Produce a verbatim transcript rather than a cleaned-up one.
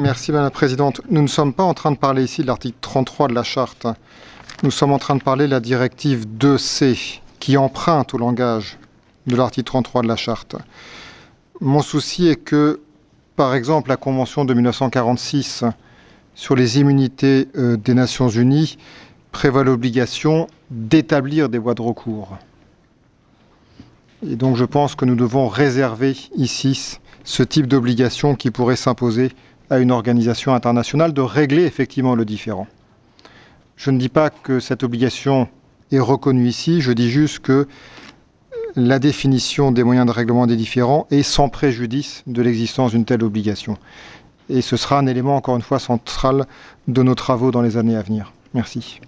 Merci Madame la Présidente. Nous ne sommes pas en train de parler ici de l'article trente-trois de la Charte. Nous sommes en train de parler de la directive deux C qui emprunte au langage de l'article trente-trois de la Charte. Mon souci est que, par exemple, la Convention de mille neuf cent quarante-six sur les immunités euh, des Nations Unies prévoit l'obligation d'établir des voies de recours. Et donc je pense que nous devons réserver ici ce type d'obligation qui pourrait s'imposer à une organisation internationale de régler effectivement le différend. Je ne dis pas que cette obligation est reconnue ici, je dis juste que la définition des moyens de règlement des différends est sans préjudice de l'existence d'une telle obligation. Et ce sera un élément, encore une fois, central de nos travaux dans les années à venir. Merci.